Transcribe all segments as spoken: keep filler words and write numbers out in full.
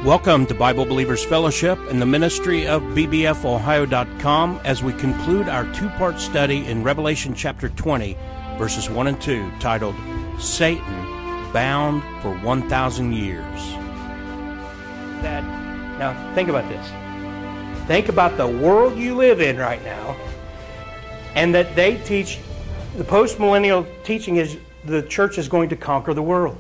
Welcome to Bible Believers Fellowship and the ministry of B B F Ohio dot com as we conclude our two-part study in Revelation chapter twenty, verses one and two, titled, Satan Bound for one thousand Years. That, now, think about this. Think about the world you live in right now, and that they teach, the post-millennial teaching is the church is going to conquer the world.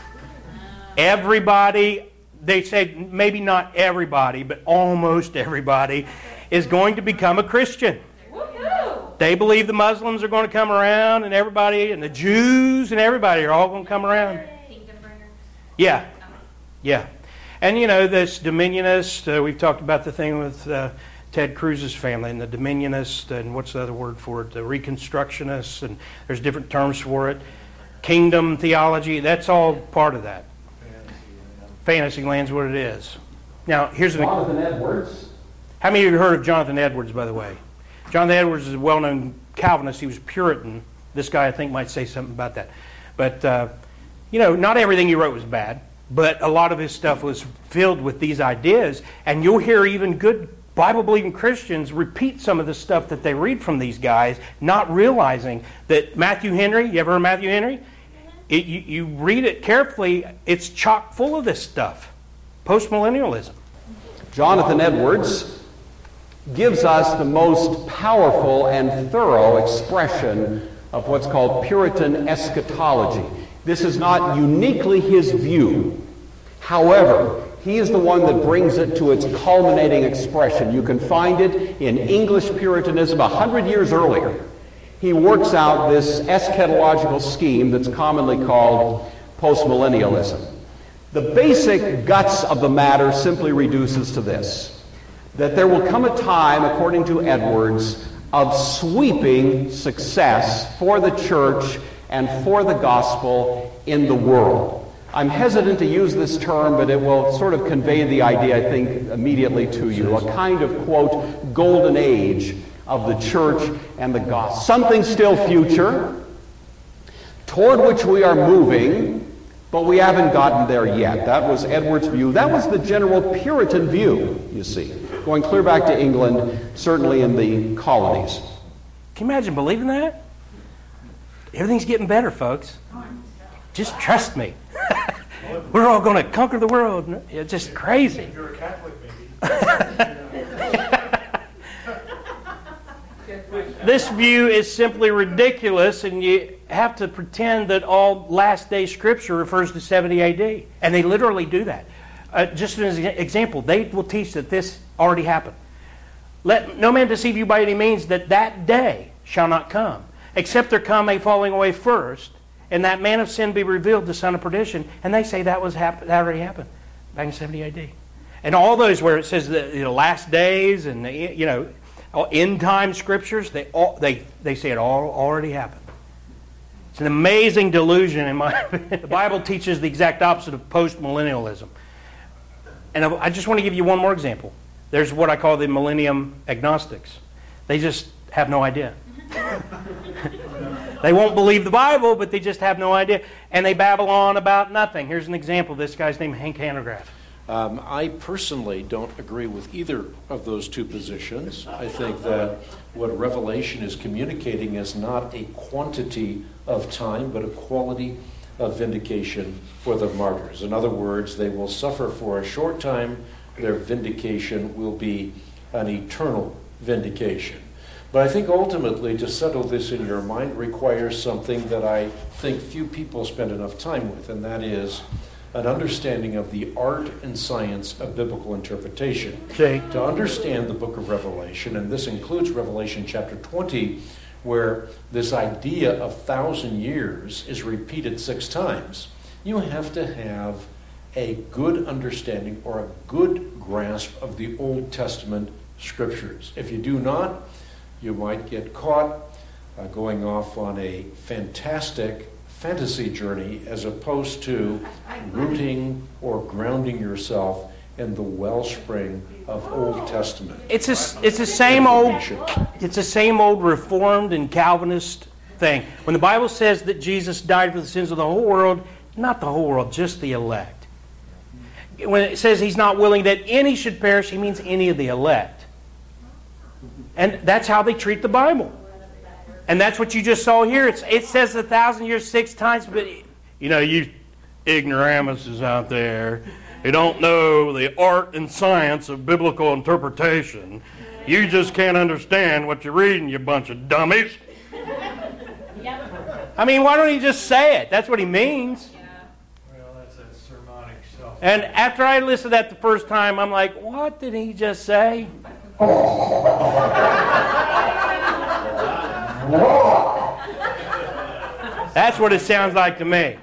Everybody... They say maybe not everybody, but almost everybody is going to become a Christian. Woo-hoo! They believe the Muslims are going to come around, and everybody, and the Jews and everybody are all going to come around. Kingdom bringers. Yeah, yeah. And you know, this Dominionist, uh, we've talked about the thing with uh, Ted Cruz's family, and the Dominionist, and what's the other word for it? The Reconstructionists, and there's different terms for it. Kingdom theology, that's all part of that. Fantasyland's what it is. Now, here's an... Jonathan Edwards. How many of you have heard of Jonathan Edwards, by the way? Jonathan Edwards is a well-known Calvinist. He was Puritan. This guy, I think, might say something about that. But, uh, you know, not everything he wrote was bad, but a lot of his stuff was filled with these ideas, and you'll hear even good Bible-believing Christians repeat some of the stuff that they read from these guys, not realizing that Matthew Henry, you ever heard of Matthew Henry? It, you, you read it carefully, it's chock full of this stuff. Postmillennialism. Jonathan Edwards gives us the most powerful and thorough expression of what's called Puritan eschatology. This is not uniquely his view. However, he is the one that brings it to its culminating expression. You can find it in English Puritanism a hundred years earlier. He works out this eschatological scheme that's commonly called postmillennialism. The basic guts of the matter simply reduces to this, that there will come a time, according to Edwards, of sweeping success for the church and for the gospel in the world. I'm hesitant to use this term, but it will sort of convey the idea, I think, immediately to you, a kind of, quote, golden age of the church and the gospel. Something still future, toward which we are moving, but we haven't gotten there yet. That was Edwards' view. That was the general Puritan view, you see, going clear back to England, certainly in the colonies. Can you imagine believing that? Everything's getting better, folks. Just trust me. We're all going to conquer the world. It's just crazy. If you're a Catholic, maybe. This view is simply ridiculous, and you have to pretend that all last day scripture refers to seventy A D. And they literally do that. Uh, just as an example, they will teach that this already happened. Let no man deceive you by any means, that that day shall not come, except there come a falling away first, and that man of sin be revealed, the son of perdition. And they say that was hap- that already happened back in seventy A D. And all those where it says the you know, last days and the, you know end time scriptures, they all, they they say it all already happened. It's an amazing delusion in my opinion. The Bible teaches the exact opposite of postmillennialism. And I just want to give you one more example. There's what I call the millennium agnostics. They just have no idea. They won't believe the Bible, but they just have no idea. And they babble on about nothing. Here's an example. This guy's named Hank Hanegraaff. Um, I personally don't agree with either of those two positions. I think that what Revelation is communicating is not a quantity of time, but a quality of vindication for the martyrs. In other words, they will suffer for a short time. Their vindication will be an eternal vindication. But I think ultimately to settle this in your mind requires something that I think few people spend enough time with, and that is an understanding of the art and science of biblical interpretation. Okay. To understand the book of Revelation, and this includes Revelation chapter twenty, where this idea of thousand years is repeated six times, you have to have a good understanding or a good grasp of the Old Testament scriptures. If you do not, you might get caught uh, going off on a fantastic fantasy journey as opposed to rooting or grounding yourself in the wellspring of Old Testament. It's a, it's the same old, it's the same old Reformed and Calvinist thing. When the Bible says that Jesus died for the sins of the whole world, not the whole world, just the elect. when it says He's not willing that any should perish, He means any of the elect. And that's how they treat the Bible. And that's what you just saw here. It's, it says a thousand years six times, but, you know, you ignoramuses out there who don't know the art and science of biblical interpretation, you just can't understand what you're reading, you bunch of dummies. I mean, why don't He just say it? That's what He means. Well, that's a sermonic self. And after I listened to that the first time, I'm like, what did He just say? That's what it sounds like to me.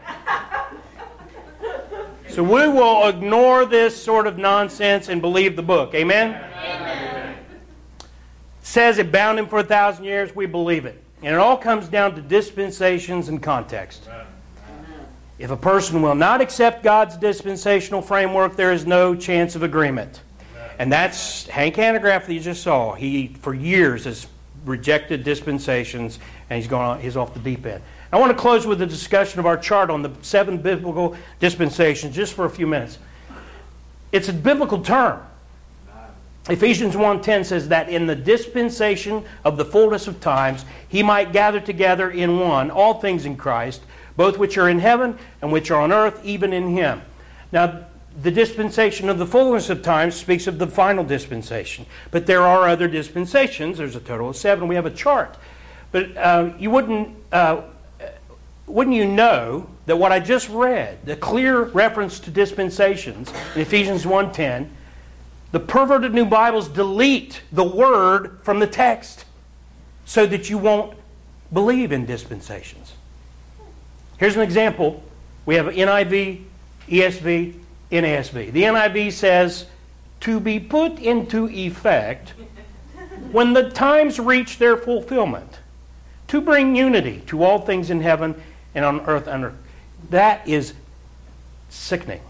So we will ignore this sort of nonsense and believe the book. Amen? Amen. Says it bound Him for a thousand years. We believe it. And it all comes down to dispensations and context. Amen. If a person will not accept God's dispensational framework, there is no chance of agreement. Amen. And that's Hank Hanegraaff that you just saw. He, for years, has rejected dispensations, and he's gone. He's off the deep end. I want to close with a discussion of our chart on the seven biblical dispensations just for a few minutes. It's a biblical term. Ephesians one ten says that in the dispensation of the fullness of times, He might gather together in one all things in Christ, both which are in heaven and which are on earth, even in Him. Now, the dispensation of the fullness of times speaks of the final dispensation. But there are other dispensations. There's a total of seven. We have a chart. But uh, you wouldn't... Uh, Wouldn't you know that what I just read, the clear reference to dispensations in Ephesians one ten, the perverted new Bibles delete the word from the text so that you won't believe in dispensations. Here's an example. We have N I V, E S V, N A S V. The N I V says, to be put into effect when the times reach their fulfillment, to bring unity to all things in heaven and on earth under. That is sickening.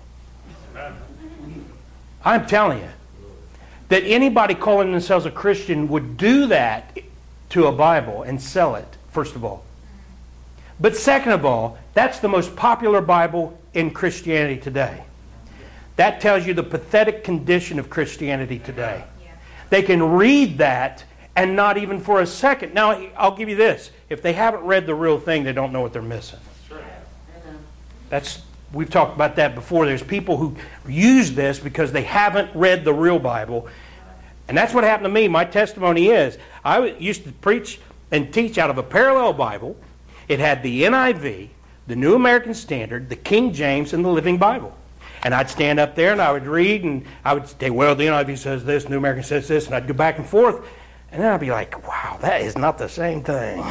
I'm telling you that anybody calling themselves a Christian would do that to a Bible and sell it, first of all. But second of all, that's the most popular Bible in Christianity today. That tells you the pathetic condition of Christianity today. They can read that and not even for a second. Now, I'll give you this. If they haven't read the real thing, they don't know what they're missing. That's, we've talked about that before. There's people who use this because they haven't read the real Bible. And that's what happened to me. My testimony is, I used to preach and teach out of a parallel Bible. It had the N I V, the New American Standard, the King James, and the Living Bible. And I'd stand up there and I would read and I would say, well, the N I V says this, New American says this, and I'd go back and forth. And then I'd be like, wow, that is not the same thing.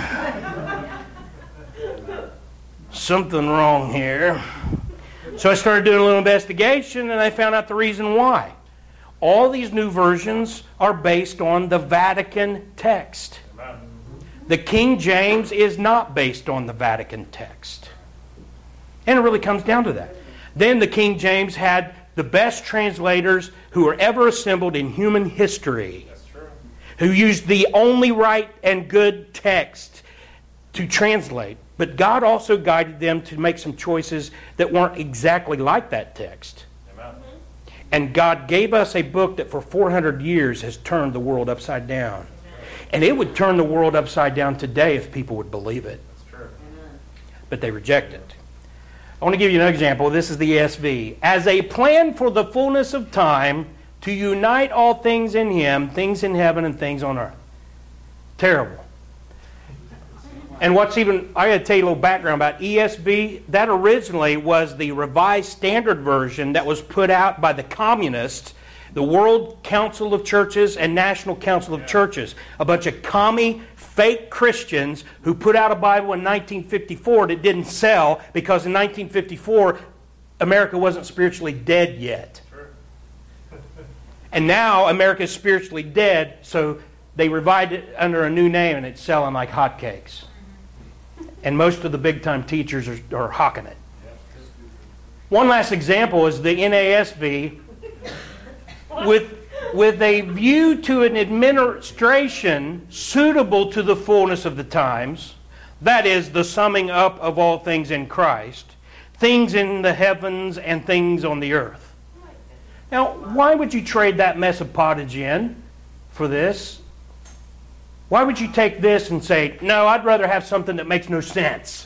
Something wrong here. So I started doing a little investigation and I found out the reason why. All these new versions are based on the Vatican text. The King James is not based on the Vatican text. And it really comes down to that. Then the King James had the best translators who were ever assembled in human history, who used the only right and good text to translate. But God also guided them to make some choices that weren't exactly like that text. Amen. And God gave us a book that for four hundred years has turned the world upside down. And it would turn the world upside down today if people would believe it. That's true. But they reject it. I want to give you an example. This is the E S V. As a plan for the fullness of time, to unite all things in Him, things in heaven and things on earth. Terrible. And what's even, I got to tell you a little background about E S V. That originally was the Revised Standard Version that was put out by the communists, the World Council of Churches and National Council of Churches. A bunch of commie, fake Christians who put out a Bible in nineteen fifty-four that didn't sell because in nineteen fifty-four, America wasn't spiritually dead yet. And now America is spiritually dead, so they revived it under a new name and it's selling like hotcakes. And most of the big-time teachers are, are hawking it. One last example is the N A S V with, with a view to an administration suitable to the fullness of the times, that is, the summing up of all things in Christ, things in the heavens and things on the earth. Now, why would you trade that mess of pottage in for this? Why would you take this and say, no, I'd rather have something that makes no sense?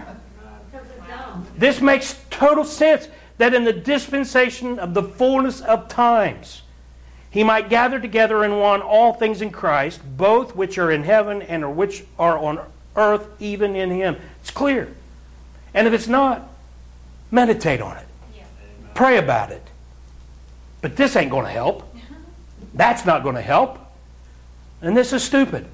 This makes total sense, that in the dispensation of the fullness of times, He might gather together in one all things in Christ, both which are in heaven and which are on earth, even in Him. It's clear. And if it's not, meditate on it. Yeah. Pray about it. But this ain't going to help. That's not going to help. And this is stupid.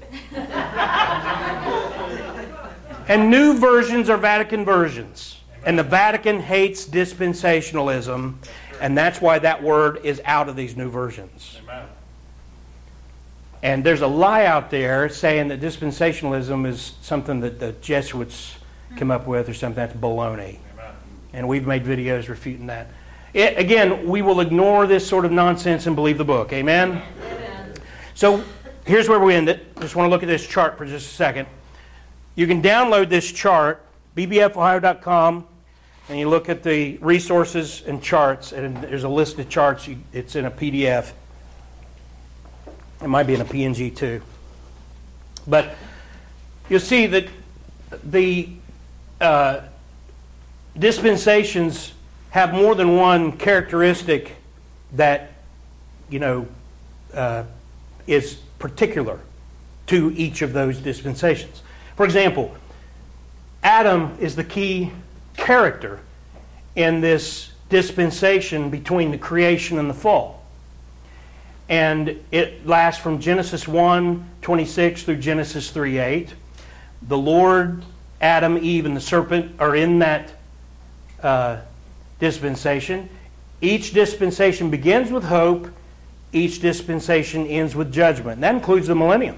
And new versions are Vatican versions. And the Vatican hates dispensationalism. And that's why that word is out of these new versions. Amen. And there's a lie out there saying that dispensationalism is something that the Jesuits come up with or something. That's baloney. Amen. And we've made videos refuting that. It, again, we will ignore this sort of nonsense and believe the book. Amen? Amen. So here's where we end it. Just want to look at this chart for just a second. You can download this chart, b b f ohio dot com, and you look at the resources and charts, and there's a list of charts. It's in a P D F. It might be in a P N G too. But you'll see that the uh, dispensations have more than one characteristic that, you know, uh, is particular to each of those dispensations. For example, Adam is the key character in this dispensation between the creation and the fall. And it lasts from Genesis one twenty-six through Genesis three eight. The Lord, Adam, Eve, and the serpent are in that uh, dispensation. Each dispensation begins with hope. Each dispensation ends with judgment. And that includes the millennium.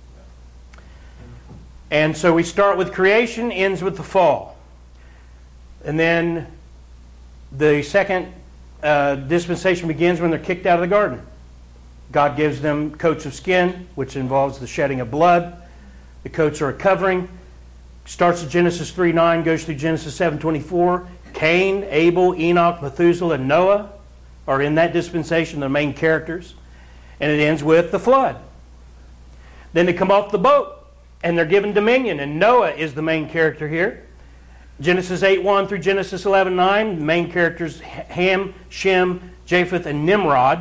And so we start with creation, ends with the fall. And then the second uh, dispensation begins when they're kicked out of the garden. God gives them coats of skin, which involves the shedding of blood. The coats are a covering. Starts at Genesis three nine, goes through Genesis seven twenty-four. Cain, Abel, Enoch, Methuselah, and Noah are in that dispensation, the main characters. And it ends with the flood. Then they come off the boat, and they're given dominion, and Noah is the main character here. Genesis eight one through Genesis eleven nine, the main characters Ham, Shem, Japheth, and Nimrod.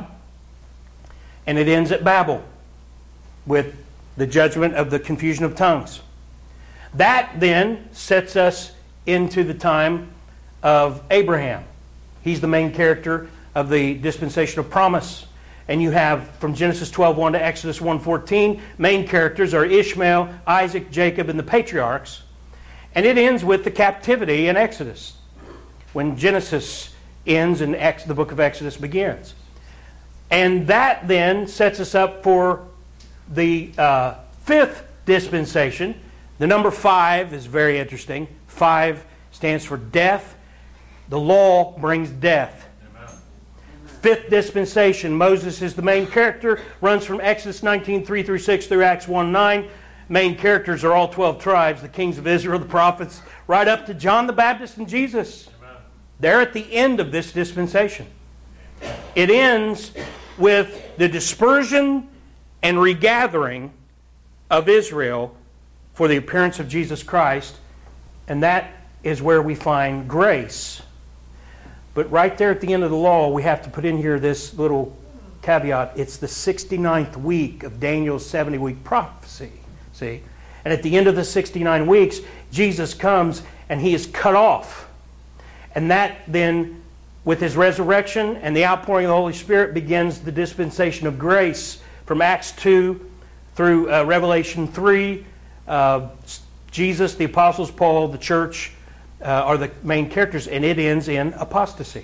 And it ends at Babel with the judgment of the confusion of tongues. That then sets us into the time of Abraham. He's the main character of the dispensation of promise. And you have from Genesis twelve one to Exodus one fourteen, main characters are Ishmael, Isaac, Jacob, and the patriarchs. And it ends with the captivity in Exodus, when Genesis ends and Ex- the book of Exodus begins. And that then sets us up for the uh, fifth dispensation. The number five is very interesting. Five stands for death. The law brings death. Amen. Fifth dispensation, Moses is the main character, runs from Exodus nineteen three through six through Acts one nine. Main characters are all twelve tribes, the kings of Israel, the prophets, right up to John the Baptist and Jesus. Amen. They're at the end of this dispensation. It ends with the dispersion and regathering of Israel for the appearance of Jesus Christ, and that is where we find grace. But right there at the end of the law, we have to put in here this little caveat. It's the sixty-ninth week of Daniel's seventy-week prophecy. See? And at the end of the sixty-nine weeks, Jesus comes and He is cut off. And that then, with His resurrection and the outpouring of the Holy Spirit, begins the dispensation of grace from Acts two through uh, Revelation three. Uh, Jesus, the apostles, Paul, the church uh, are the main characters, and it ends in apostasy.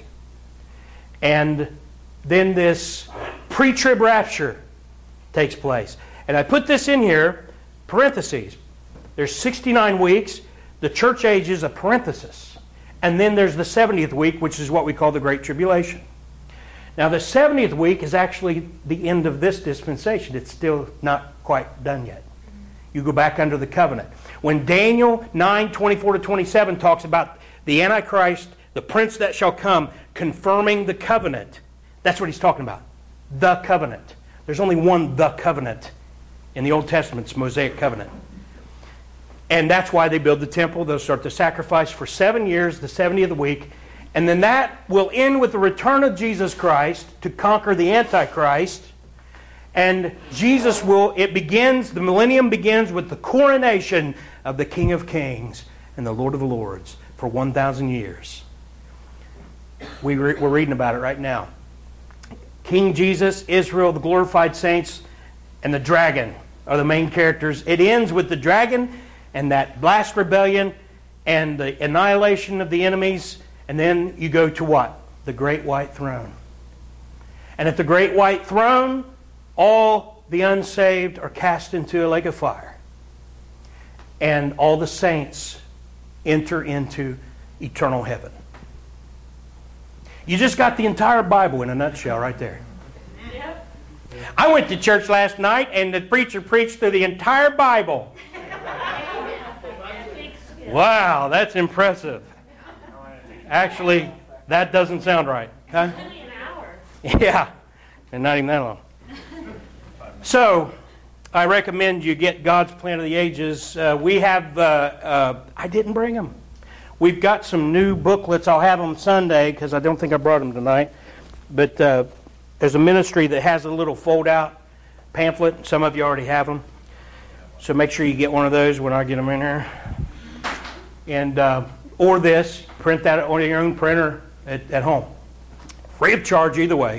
And then this pre-trib rapture takes place. And I put this in here, parentheses. There's sixty-nine weeks. The church age is a parenthesis. And then there's the seventieth week, which is what we call the Great Tribulation. Now, the seventieth week is actually the end of this dispensation. It's still not quite done yet. You go back under the covenant. When Daniel nine twenty-four to twenty-seven talks about the Antichrist, the prince that shall come, confirming the covenant, That's what he's talking about. The covenant. There's only one the covenant in the Old Testament. It's Mosaic covenant. And that's why they build the temple. They'll start the sacrifice for seven years, the seventieth of the week. And then that will end with the return of Jesus Christ to conquer the Antichrist. And Jesus will, it begins, the millennium begins with the coronation of the King of Kings and the Lord of Lords for one thousand years. We re, we're reading about it right now. King Jesus, Israel, the glorified saints, and the dragon are the main characters. It ends with the dragon and that last rebellion and the annihilation of the enemies. And then you go to what? The great white throne. And at the great white throne, all the unsaved are cast into a lake of fire. And all the saints enter into eternal heaven. You just got the entire Bible in a nutshell right there. Yep. I went to church last night and the preacher preached through the entire Bible. Wow, that's impressive. Actually, that doesn't sound right. Huh? Only an hour. Yeah, and not even that long. So, I recommend you get God's Plan of the Ages. Uh, we have, uh, uh, I didn't bring them. We've got some new booklets. I'll have them Sunday because I don't think I brought them tonight. But uh, there's a ministry that has a little fold-out pamphlet. Some of you already have them. So make sure you get one of those when I get them in here. And uh, or this, print that on your own printer at, at home. Free of charge either way.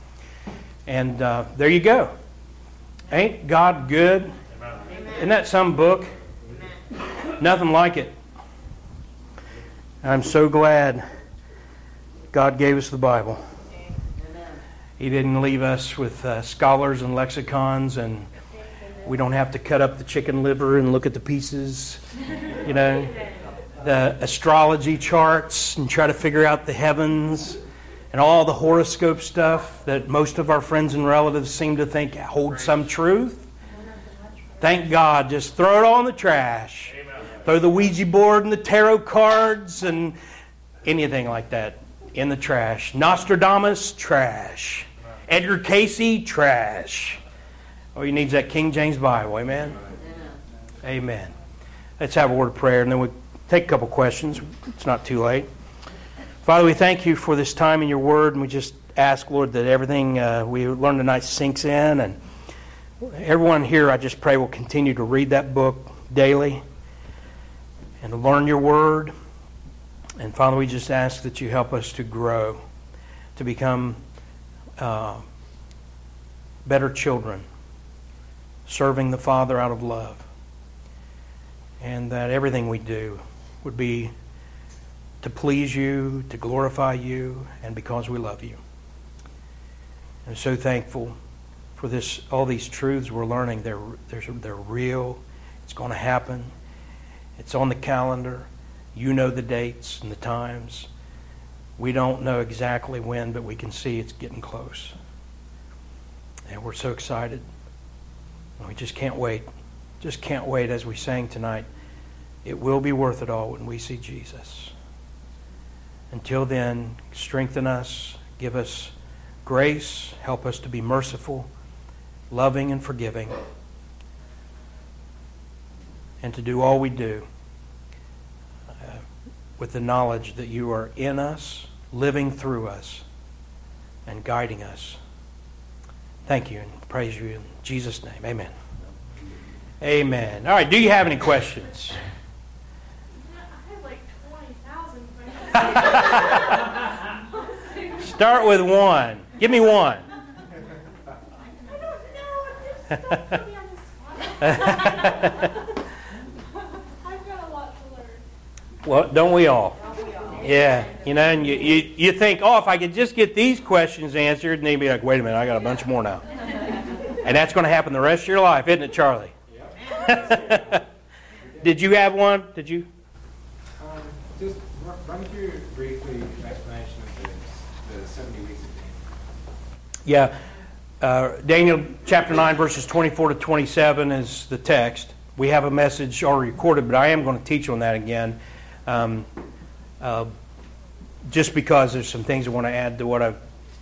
And uh, there you go. Ain't God good? Amen. Isn't that some book? Amen. Nothing like it. I'm so glad God gave us the Bible. Amen. He didn't leave us with uh, scholars and lexicons, and we don't have to cut up the chicken liver and look at the pieces, you know, the astrology charts and try to figure out the heavens and all the horoscope stuff that most of our friends and relatives seem to think hold some truth. Thank God. Just throw it all in the trash. Throw the Ouija board and the tarot cards and anything like that in the trash. Nostradamus, trash. Edgar Casey, trash. All you need is that King James Bible. Amen? Amen. Let's have a word of prayer and then we'll take a couple questions. It's not too late. Father, we thank you for this time in your word, and we just ask, Lord, that everything uh, we learned tonight sinks in. And everyone here, I just pray, will continue to read that book daily and to learn your word. And Father, we just ask that you help us to grow, to become uh, better children, serving the Father out of love. And that everything we do would be to please you, to glorify you, and because we love you. I'm so thankful for this, all these truths we're learning. They're, they're, they're real. It's going to happen. It's on the calendar. You know the dates and the times. We don't know exactly when, but we can see it's getting close. And we're so excited. And we just can't wait. Just can't wait, as we sang tonight. It will be worth it all when we see Jesus. Until then, strengthen us, give us grace, help us to be merciful, loving and forgiving, and to do all we do uh, with the knowledge that you are in us, living through us, and guiding us. Thank you and praise you in Jesus' name. Amen. Amen. All right, do you have any questions? Start with one. Give me one. I don't know. I've got a lot to learn. Well, don't we all? Yeah. You know, and you, you, you think, oh, if I could just get these questions answered, and they'd be like, wait a minute, I got a bunch more now. And that's going to happen the rest of your life, isn't it, Charlie? Did you have one? Did you? Um, just run through briefly an explanation of the, the seventy weeks of Daniel. Yeah. Uh, Daniel chapter nine, verses twenty-four to twenty-seven is the text. We have a message already recorded, but I am going to teach on that again. Um, uh, just because there's some things I want to add to what I've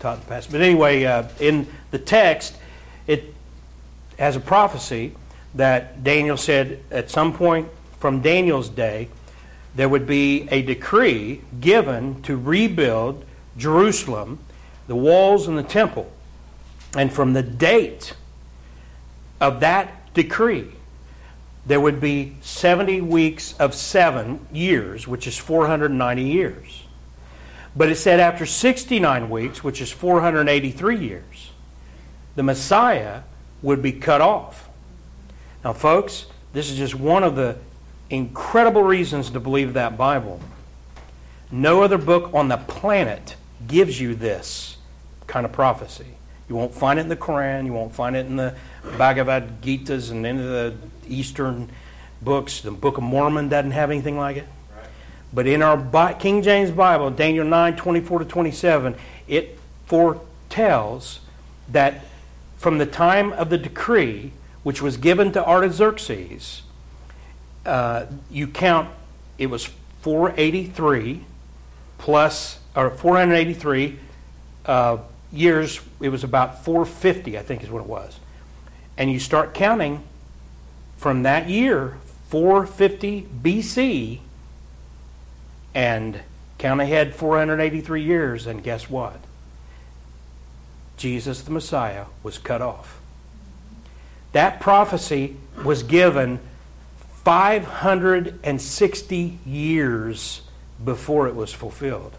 taught in the past. But anyway, uh, in the text, it has a prophecy that Daniel said at some point from Daniel's day, there would be a decree given to rebuild Jerusalem, the walls and the temple. And from the date of that decree, there would be seventy weeks of seven years, which is four hundred ninety years. But it said after sixty-nine weeks, which is four hundred eighty-three years, the Messiah would be cut off. Now, folks, this is just one of the incredible reasons to believe that Bible. No other book on the planet gives you this kind of prophecy. You won't find it in the Quran. You won't find it in the Bhagavad Gitas and any of the Eastern books. The Book of Mormon doesn't have anything like it. Right. But in our King James Bible, Daniel nine, twenty-four to twenty-seven, it foretells that from the time of the decree, which was given to Artaxerxes, uh, you count, it was four eighty-three plus, or four hundred eighty-three uh, years, it was about four fifty, I think is what it was. And you start counting from that year, four fifty B C, and count ahead four hundred eighty-three years, and guess what? Jesus the Messiah was cut off. That prophecy was given five hundred sixty years before it was fulfilled.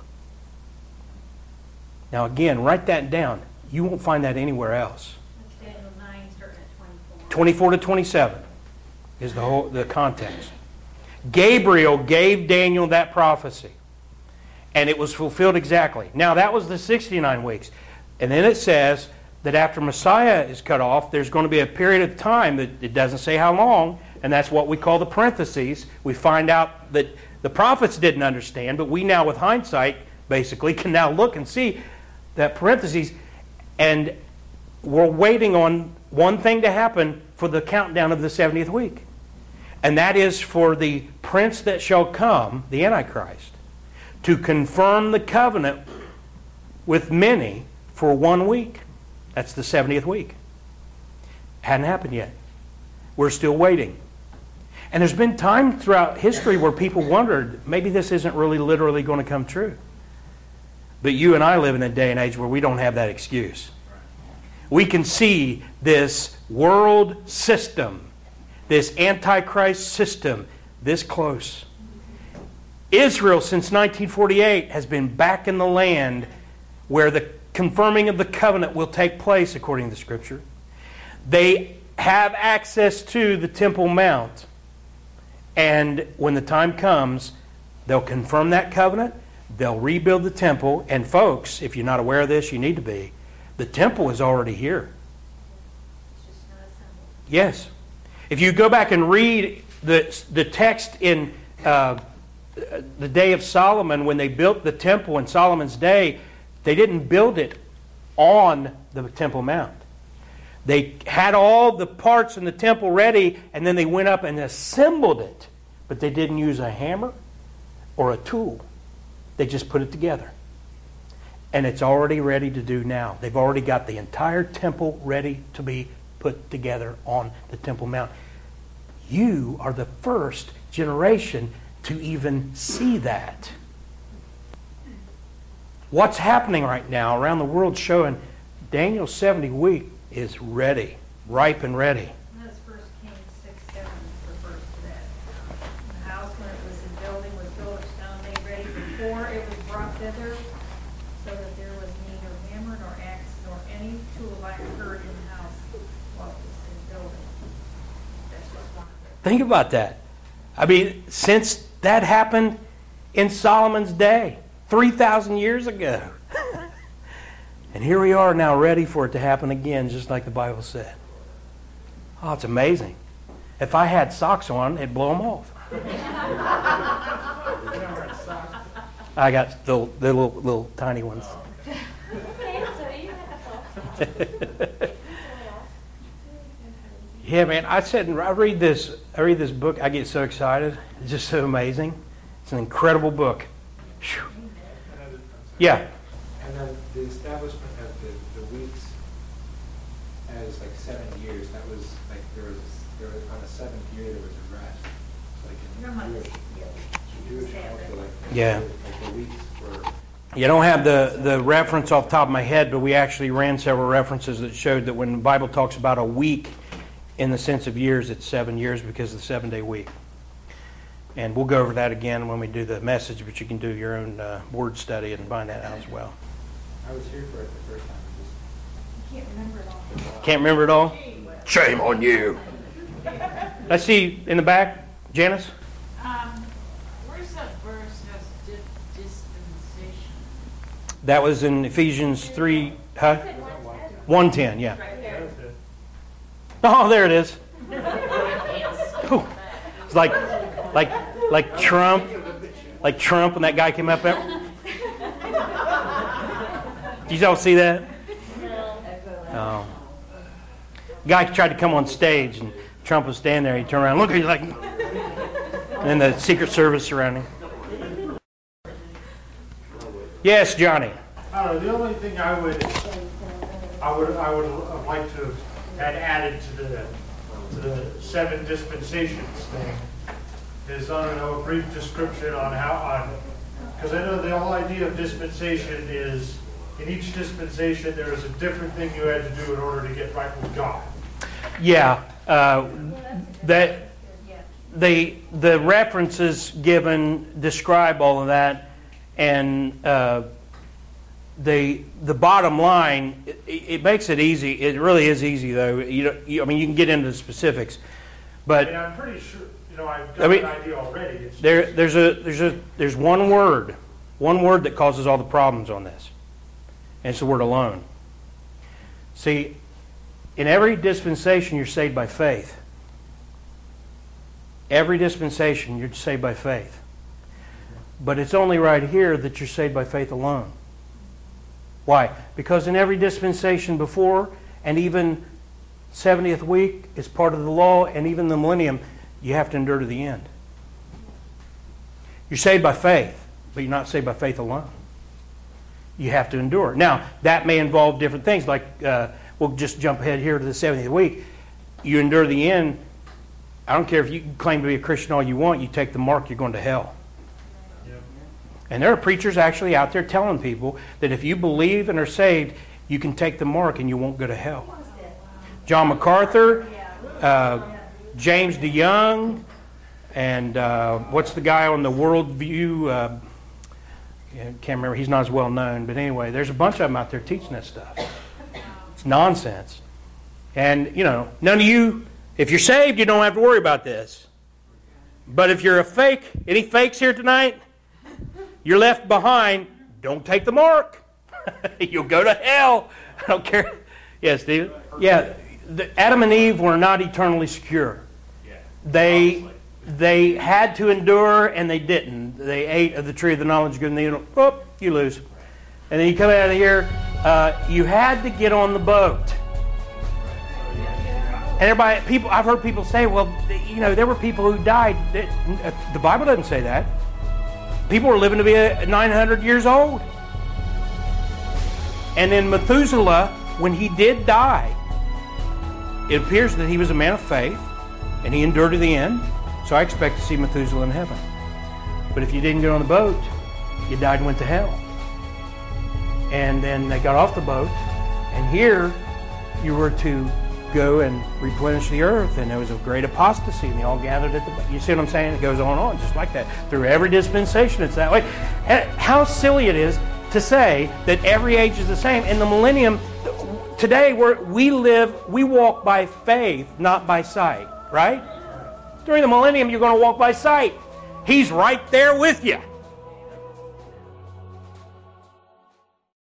Now again, write that down. You won't find that anywhere else. That's Daniel nine, starting at twenty-four. twenty-four to twenty-seven is the whole the context. Gabriel gave Daniel that prophecy, and it was fulfilled exactly. Now that was the sixty-nine weeks. And then it says that after Messiah is cut off, there's going to be a period of time that it doesn't say how long, and that's what we call the parentheses. We find out that the prophets didn't understand, but we now with hindsight basically can now look and see that parentheses, and we're waiting on one thing to happen for the countdown of the seventieth week. And that is for the prince that shall come, the Antichrist, to confirm the covenant with many for one week. That's the seventieth week. Hadn't happened yet. We're still waiting. And there's been time throughout history where people wondered, maybe this isn't really literally going to come true. But you and I live in a day and age where we don't have that excuse. We can see this world system, this Antichrist system, this close. Israel, since nineteen forty-eight, has been back in the land where the confirming of the covenant will take place, according to Scripture. They have access to the Temple Mount. And when the time comes, they'll confirm that covenant. They'll rebuild the temple. And folks, if you're not aware of this, you need to be. The temple is already here. It's just not assembled. Yes. If you go back and read the, the text in uh, the day of Solomon, when they built the temple in Solomon's day, they didn't build it on the Temple Mount. They had all the parts in the temple ready, and then they went up and assembled it. But they didn't use a hammer or a tool. They just put it together. And it's already ready to do now. They've already got the entire temple ready to be put together on the Temple Mount. You are the first generation to even see that. What's happening right now around the world showing Daniel's seventy week is ready, ripe and ready. And that's First Kings six, seven refers to that. The house, when it was in building, was built of stone made ready before it was brought thither, so that there was neither hammer nor axe nor any tool like heard in the house while it was in building. That's just one of it. Think about that. I mean, since that happened in Solomon's day, three thousand years ago. And here we are now ready for it to happen again, just like the Bible said. Oh, it's amazing. If I had socks on, it'd blow them off. I got the, the little, little tiny ones. Okay, so you have Yeah, man. I said, I read this. I read this book. I get so excited. It's just so amazing. It's an incredible book. Whew. Yeah. And then the establishment of the, the weeks as like seven years, that was like there was there was on the seventh year there was a rest. Like You're in talking about Jewish, this, yeah. Jewish culture, like Yeah. like the weeks were. You don't have the, the reference off the top of my head, but we actually ran several references that showed that when the Bible talks about a week in the sense of years, it's seven years because of the seven-day week. And we'll go over that again when we do the message, but you can do your own uh, word study and find that out as well. I was here for it the first time. You can't remember it all. Can't remember it all? Shame on you. I see in the back, Janice? Um, where's that verse has di- dispensation? That was in Ephesians three, huh? one ten, yeah. Right there. Oh, there it is. Ooh. It's like, like, like Trump, like Trump when that guy came up there. Did y'all see that? Oh. Guy tried to come on stage and Trump was standing there. He turned around, look at you like, and then the Secret Service surrounding. Yes, Johnny. I don't know, the only thing I would, I would, I would like to have had added to the, to the seven dispensations thing is, I don't know, a brief description on how, on, because I know the whole idea of dispensation is, in each dispensation there is a different thing you had to do in order to get right with God. Yeah, uh, that Yeah. the the references given describe all of that, and uh, the the bottom line, it, it makes it easy. It really is easy, though. You, don't, you I mean, you can get into the specifics, but I mean, I'm pretty sure, you know, I've I got mean, an idea already. It's there there's a there's a there's one word, one word that causes all the problems on this, and it's the word alone. See, in every dispensation, you're saved by faith. Every dispensation, you're saved by faith. But it's only right here that you're saved by faith alone. Why? Because in every dispensation before, and even seventieth week is part of the law, and even the millennium, you have to endure to the end. You're saved by faith, but you're not saved by faith alone. You have to endure. Now, that may involve different things, like uh, we'll just jump ahead here to the seventieth week. You endure the end. I don't care if you claim to be a Christian all you want. You take the mark, you're going to hell. Yep. And there are preachers actually out there telling people that if you believe and are saved, you can take the mark and you won't go to hell. John MacArthur, uh, James DeYoung, and uh, what's the guy on the Worldview? Uh, I can't remember. He's not as well known. But anyway, there's a bunch of them out there teaching that stuff. It's nonsense. And, you know, none of you, if you're saved, you don't have to worry about this. But if you're a fake, any fakes here tonight, you're left behind, don't take the mark. You'll go to hell. I don't care. Yes, David? Yeah, the, Adam and Eve were not eternally secure. They they had to endure, and they didn't. They ate of the tree of the knowledge of good and evil. Oh, you lose. And then you come out of here, uh, you had to get on the boat. And everybody, people, I've heard people say, well, you know, there were people who died. The Bible doesn't say that. People were living to be nine hundred years old. And then Methuselah, when he did die, it appears that he was a man of faith, and he endured to the end. So I expect to see Methuselah in heaven. But if you didn't get on the boat, you died and went to hell. And then they got off the boat, and here you were to go and replenish the earth, and there was a great apostasy, and they all gathered at the. You see what I'm saying? It goes on and on, just like that. Through every dispensation, it's that way. And how silly it is to say that every age is the same. In the millennium, today we're, we live, we walk by faith, not by sight, right? During the millennium, you're going to walk by sight. He's right there with you.